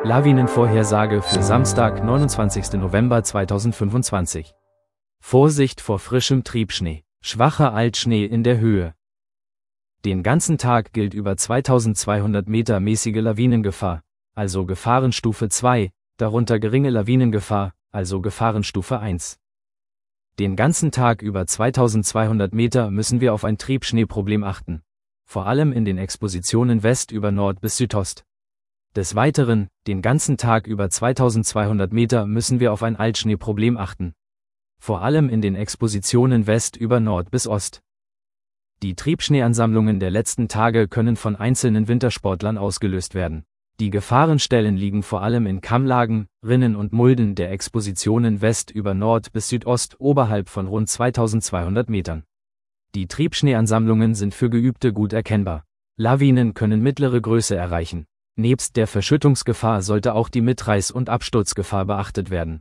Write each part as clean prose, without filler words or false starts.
Lawinenvorhersage für Samstag, 29. November 2025. Vorsicht vor frischem Triebschnee, schwacher Altschnee in der Höhe. Den ganzen Tag gilt über 2200 Meter mäßige Lawinengefahr, also Gefahrenstufe 2, darunter geringe Lawinengefahr, also Gefahrenstufe 1. Den ganzen Tag über 2200 Meter müssen wir auf ein Triebschneeproblem achten, vor allem in den Expositionen West über Nord bis Südost. Des Weiteren, den ganzen Tag über 2200 Meter müssen wir auf ein Altschneeproblem achten, vor allem in den Expositionen West über Nord bis Ost. Die Triebschneeansammlungen der letzten Tage können von einzelnen Wintersportlern ausgelöst werden. Die Gefahrenstellen liegen vor allem in Kammlagen, Rinnen und Mulden der Expositionen West über Nord bis Südost oberhalb von rund 2200 Metern. Die Triebschneeansammlungen sind für Geübte gut erkennbar. Lawinen können mittlere Größe erreichen. Nebst der Verschüttungsgefahr sollte auch die Mitreiß- und Absturzgefahr beachtet werden.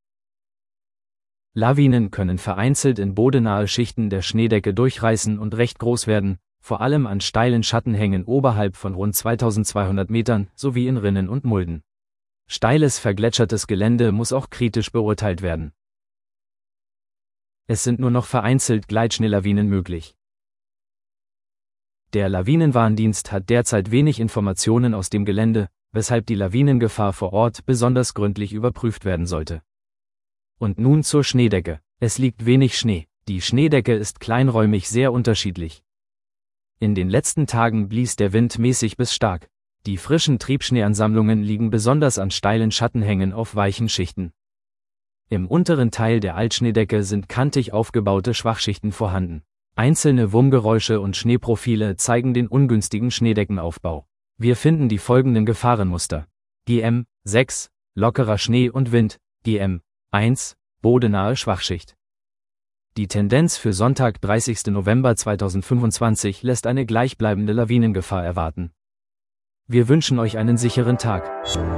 Lawinen können vereinzelt in bodennahe Schichten der Schneedecke durchreißen und recht groß werden, vor allem an steilen Schattenhängen oberhalb von rund 2200 Metern sowie in Rinnen und Mulden. Steiles vergletschertes Gelände muss auch kritisch beurteilt werden. Es sind nur noch vereinzelt Gleitschneelawinen möglich. Der Lawinenwarndienst hat derzeit wenig Informationen aus dem Gelände, weshalb die Lawinengefahr vor Ort besonders gründlich überprüft werden sollte. Und nun zur Schneedecke. Es liegt wenig Schnee. Die Schneedecke ist kleinräumig sehr unterschiedlich. In den letzten Tagen blies der Wind mäßig bis stark. Die frischen Triebschneeansammlungen liegen besonders an steilen Schattenhängen auf weichen Schichten. Im unteren Teil der Altschneedecke sind kantig aufgebaute Schwachschichten vorhanden. Einzelne Wurmgeräusche und Schneeprofile zeigen den ungünstigen Schneedeckenaufbau. Wir finden die folgenden Gefahrenmuster. GM 6, lockerer Schnee und Wind, GM 1, bodennahe Schwachschicht. Die Tendenz für Sonntag, 30. November 2025 lässt eine gleichbleibende Lawinengefahr erwarten. Wir wünschen euch einen sicheren Tag.